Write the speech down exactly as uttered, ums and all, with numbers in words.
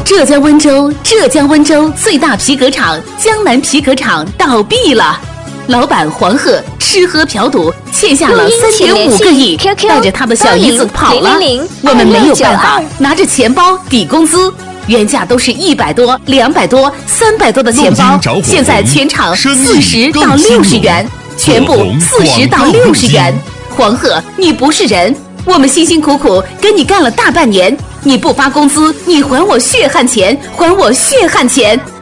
浙江温州，浙江温州最大皮革厂江南皮革厂倒闭了，老板黄鹤吃喝嫖赌，欠下了三点五个亿，带着他的小姨子跑了。我们没有办法拿着钱包抵工资，原价都是一百多、两百多、三百多的钱包，现在全场四十到六十元，全部四十到六十元。黄鹤，你不是人！我们辛辛苦苦跟你干了大半年，你不发工资，你还我血汗钱，还我血汗钱！